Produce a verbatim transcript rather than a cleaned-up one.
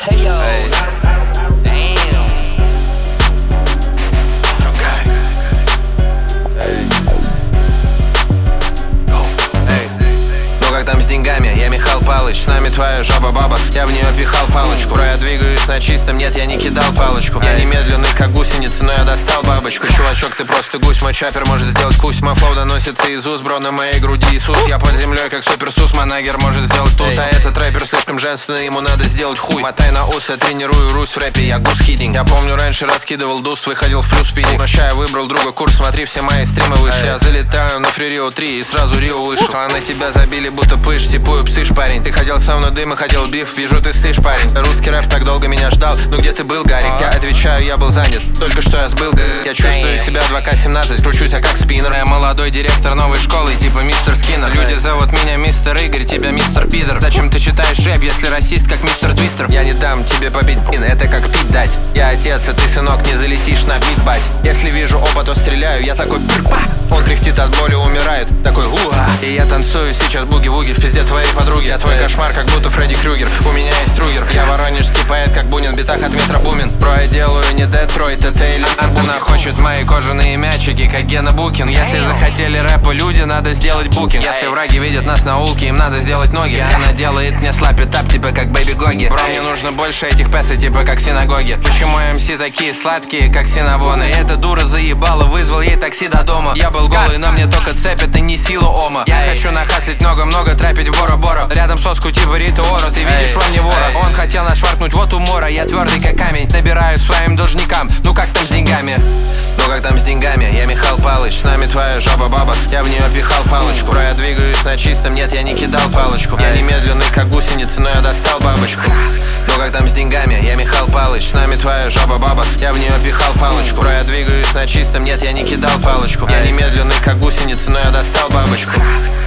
Hey yo, hey. Damn. Okay. Hey. Go. Hey. Ну как там с деньгами? Я Михал Палыч, с нами твоя жаба-баба. Я в нее пихал палочку. Бро, я двигаюсь на чистом, нет, я не кидал палочку. Я не медленный, как гусеница, но я достал бабочку. Чувачок, ты просто гусь, мой чапер может сделать кусь. Мой флоу доносится из уст, бро, на моей груди Иисус. Я под землей, как суперсус, манагер может сделать туз. А этот рэпер слишком женственный, ему надо сделать хуй. Мотай на ус, я тренирую Русь в рэпе, я гус хидинг. Я помню, раньше раскидывал дуст, выходил в плюс спидинг. Но ща я выбрал друга курс, смотри, все мои стримы выше. Я залетаю на Фри Рио три и сразу Рио вышел. А на тебя забили, будто пыш, типую псыш, парень. Ты хотел со мной дым и хотел биф, вижу, ты сышь, парень. Русский рэп так долго меня ждал, ну где ты был, Гарик? Я отвечаю, я был занят, только что я сбыл. Я чувствую себя два ка семнадцать, кручусь я как спиннер. Я молодой директор новой школы, типа мистер Скиннер. Люди зовут меня мистер Игорь, тебя мистер Пидор. Зачем ты читаешь рэп, если расист, как мистер Твистер? Я не дам тебе побить, это как пить дать. Я отец, а ты, сынок, не залетишь на бит, бать. Если вижу опа, то стреляю, я такой пырпа. Он кряхтит от боли, умирает, такой уа. И я танцую сейчас буги-вуги в пизде твоей подруги. Я твой кошмар, как будто Фредди Крюгер. У меня есть Ругер, я воронежский поэт, как Бунин в битах от метро Бумин. Бро, я делаю не Детройт, это элитный. Она хочет мои кожаные мячики, как Гена Букин. Если захотели рэпа люди, надо сделать букинг. Если враги видят нас на улке, им надо сделать ноги. Она делает мне слапи тап, типа как Бэйби Гоги. Бро, мне нужно больше этих песо, типа как в синагоге. Почему эм си такие сладкие, как синавоны? Эта дура заебала, вызвал ей такси до дома. Я был голый, но мне только цепь, это не сила Ома. Я хочу нахаслить много-много, трапить в Бора-Бора. Рядом соску типа Рита Ора, ты видишь во мне вора. Он хотел нашваркнуть вот умора, я твердый как камень. Набираю своим должникам, ну как там с деньгами? Ну как там с деньгами? Я Михал Палыч, с нами твоя жаба-баба. Я в нее пихал палочку. Бро, я двигаюсь на чистом, нет, я не кидал палочку. Я не медленный, как гусеница, но я достал бабочку. Ну как там с деньгами? Я Михал Палыч, с нами твоя жаба-баба. Я в нее пихал палочку. Бро, я двигаюсь на чистом, нет, я не кидал палочку. Я не медленный, как гусеница, но я достал бабочку.